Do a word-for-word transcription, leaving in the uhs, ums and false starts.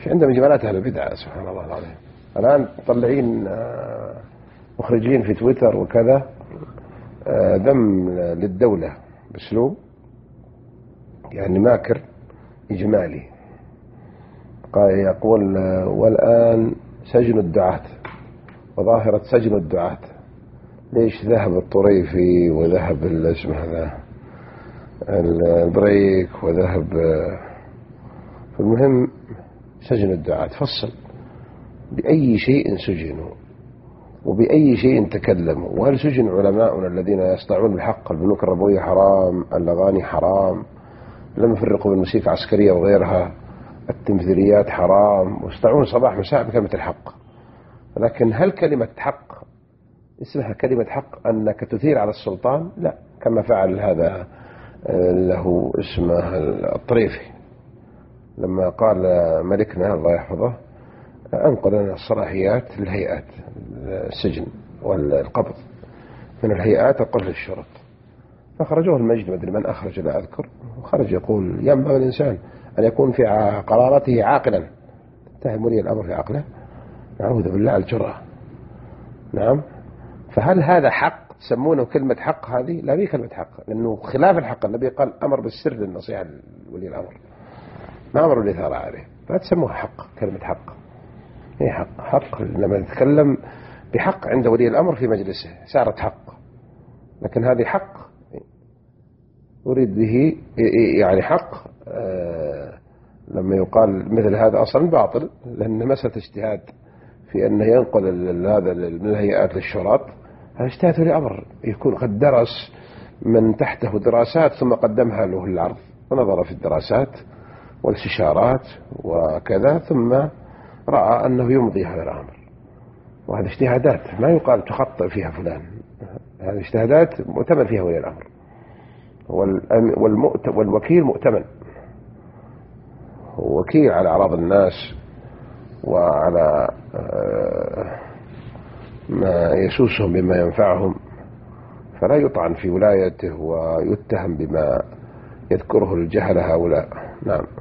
عندهم جمالات أهل البدعة سبحان الله العظيم. الآن طلعين مخرجين في تويتر وكذا ذم للدولة بأسلوب يعني ماكر إجمالي، يقول والآن سجن الدعاة وظاهرة سجن الدعاة. ليش ذهب الطريفي وذهب اسمه هذا البريك وذهب، المهم سجن الدعاة. فصل بأي شيء سجنوا وبأي شيء تكلموا، وهل سجن علماؤنا الذين يصنعون الحق؟ البنوك الربوية حرام، الأغاني حرام، لم يفرقوا بين الموسيقى العسكرية وغيرها، التمثيليات حرام، ويصنعون صباح مساء بكلمة الحق. لكن هل كلمة حق اسمها كلمة حق أنك تثير على السلطان؟ لا، كما فعل هذا له اسمه الطريفي لما قال ملكنا الله يحفظه أنقل لنا الصلاحيات للهيئات، السجن والقبض من الهيئات القبض للشرط، فخرجوه المجد، ما أدري من أخرج لا أذكر، وخرج يقول ينبغي الإنسان أن يكون في قراراته عاقلا. تهم ولي الأمر في عقله؟ نعوذ بالله الجرأة. نعم. فهل هذا حق تسمونه كلمة حق؟ هذه لا، هي كلمة حق لأنه خلاف الحق. النبي قال أمر بالسر للنصيحة لولي الأمر، ما أمر بالإثارة عليه، لا تسموها حق. كلمة حق هي حق. حق لما نتكلم بحق عند ولي الأمر في مجلسه صارت حق، لكن هذه حق أريد به يعني حق آه لما يقال مثل هذا أصلا باطل، لأن مسألة اجتهاد في أنه ينقل هذا من الهيئات للشرط، هذا اجتهاد ولي أمر يكون قد درس من تحته دراسات ثم قدمها له العرض ونظر في الدراسات والاستشارات وكذا، ثم رأى أنه يمضي هذا الأمر. وهذه اجتهادات ما يقال تخطئ فيها فلان، هذه اجتهادات مؤتمن فيها ولي الأمر، والوكيل مؤتمن، وكيل على أعراض الناس وعلى ما يسوسهم بما ينفعهم، فلا يطعن في ولايته ويتهم بما يذكره الجهل هؤلاء. نعم.